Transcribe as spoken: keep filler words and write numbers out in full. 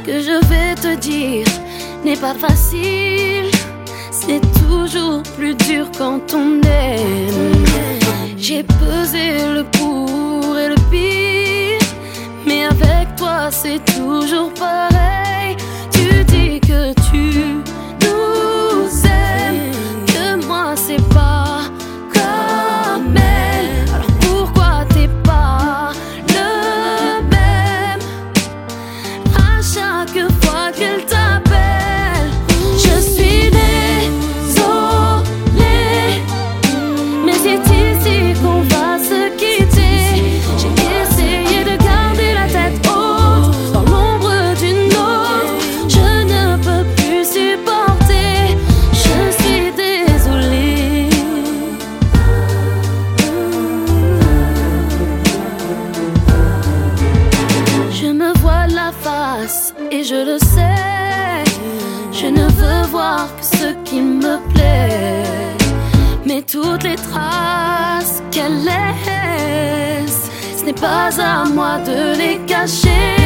que je vais te dire n'est pas facile. C'est toujours plus dur quand on aime. J'ai pesé le pour et le pire, mais avec toi c'est toujours pareil. Tu dis que tu nous aimes, que moi c'est pas comme elle. Alors pourquoi t'es pas le même à chaque fois qu'elle t'appelle? Je suis désolée, mais c'est ici qu'on va se quitter. J'ai essayé de garder la tête haute dans l'ombre d'une autre. Je ne peux plus supporter, je suis désolée. Je me vois la face et je le sais. Je ne veux voir que ce qui me plaît, mais toutes les traces qu'elle laisse, ce n'est pas à moi de les cacher.